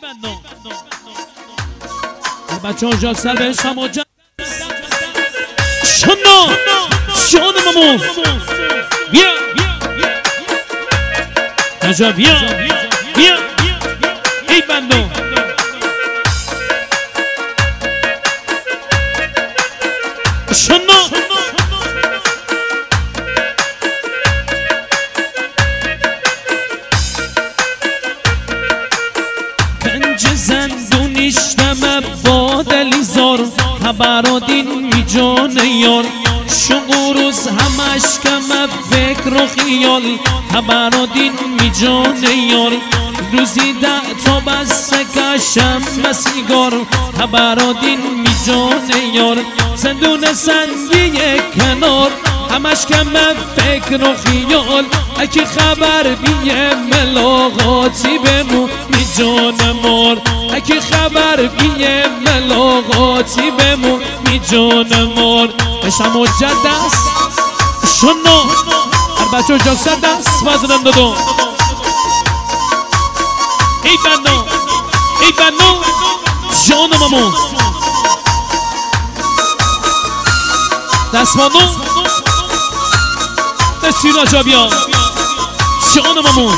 بندم بچه ها جاک سر بهش هم جاک شنو مامون بیا نجا بیا ای بندم شنو پنج زندونیشتم با دلیزار خبرادین می جان یار شغوروز همش کم فکر و خیال خبرادین می جان یار روزی 10 تا بسته کشم مسیگار خبرادین می جان یار زندون سنگی کنار همش کم فکر و خیال اکی خبر بیه ملاقاتی بمون می جان مار اکی خبر بیه ملاقاتی بمون می جان مار اشم و جد است شنو هر بچه جاک سر دست بازنم دادم ای بنو جانو مامون دست مانو بسیر راجا بیا جانو مامون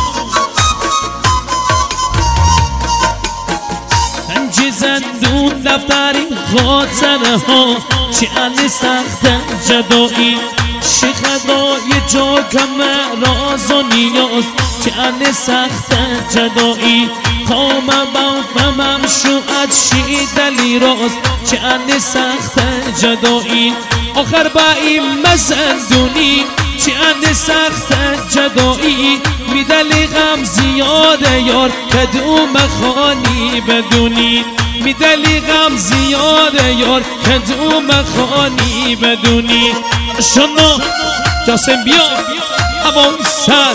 پنج زندون دفتری خاطره ها چه سخت جدایی چه خدای جا کم راز و نیاز چه سخت جدایی خامم بفهمم شوعت شی دلی راست چه سخت جدایی آخر با این مزندونی چه سخت جدایی میدلی غم زیاده یار کدوم خانی بدونی میدلی غم زیاده یار کدوم خانی بدونی شنو جاسم بیا هوای سد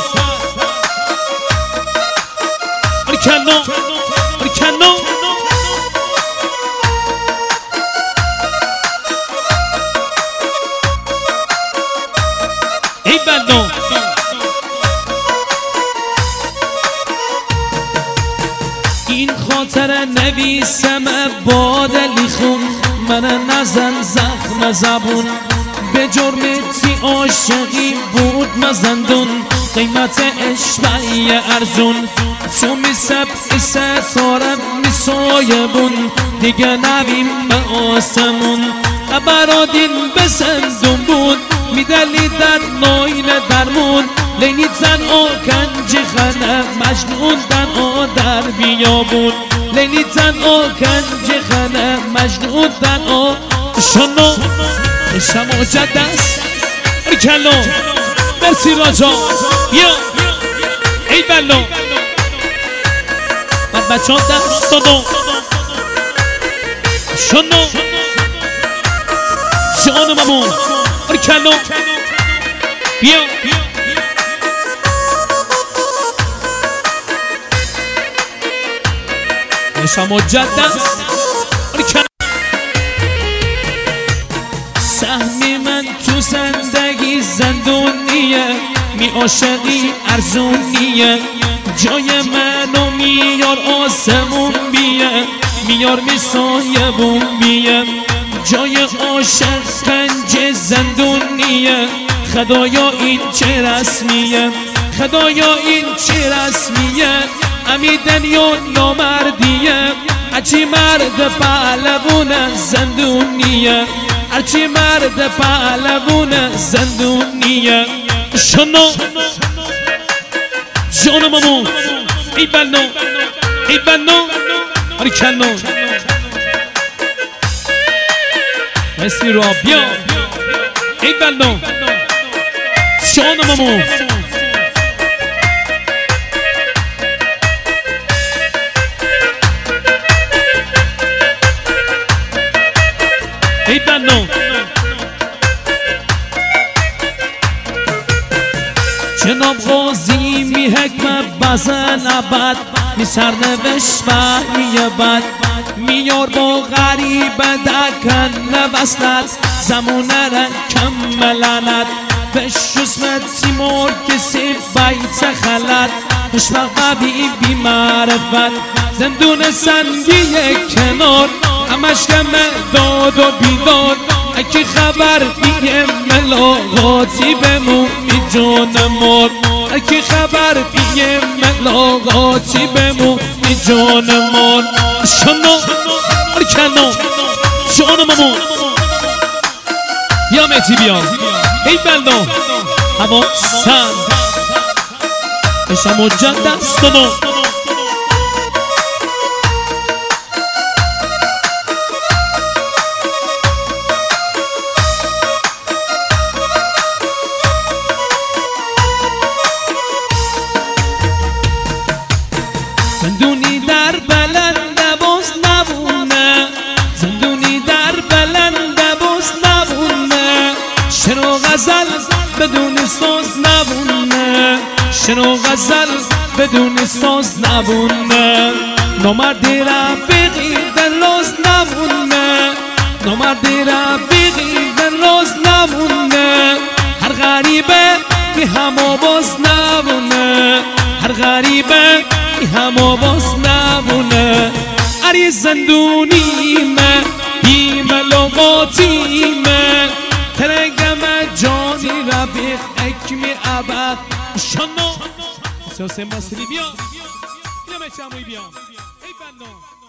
کنو ای بندم این خاطر نویسم با دلی خون من نزن زخم زبون به جرم تی عاشقی بود مزندون قیمت عشقی ارزون تو می ستاره می سایبون دیگه نویم به آسمون خبرادین به زندون بود میدلی در ناین درمون لینی تن و کنج خنه مجنون تن و در بیابون لینی تن و کنج خنه مجنون تن و شنو اشم و جد است کلو برسی راجا بیا ای بلو من بچه ها دست دادم شنو جان مامون کلو بیا اشم و جد است سهمی من تو زندگی زندونیه می عاشقی ارزونیه جای منو میار آسمون بیه میار می سایبون بیه جای عاشق کنج زندونیه خدایا این چه رسمیه خدایا این چه رسمیه امیدن یا نامردیه هرچی مرد پهلوون زندونیه هرچی مرد پهلوون زندونیه شنو جانو مامون ای بنو آری کنو مسی را بیا ای بنو جانو مامون ای بنو جناب غازی می حکمت بزن ابد می سرنوشت وحی بد میار با غریب دکن وصلت زمونه را کم ملنت بشوز تیمور کسی بیت خلط خوشبخت ببی بی معرفت زندون سنگی کنار همش کم داد و بیداد اکی خبر بیه ملاقاتی بمونی جانمار اکی خبر بیه ملاقاتی بمونی جانمار شنو کنو جانممون بیا میتی بیا ای بلدان هوا سند اشم و جد دستمون زندونی در بلنده باز نبونه زندونی در بلنده باز نبونه شنو غزل بدون ساز نبونه شنو غزل بدون ساز نبونه نامردی رفیقی در راز نبونه نامردی رفیقی در راز نبونه هر غریبه بی هم آواز نبونه هر غریبه بی هم آواز نبونه اری زندونیمه بی ملاقاتیمه ترگم جانی رفیق اکمی عبد شنو سیاسه مصری بیا بیا مچموی بیا ای بندان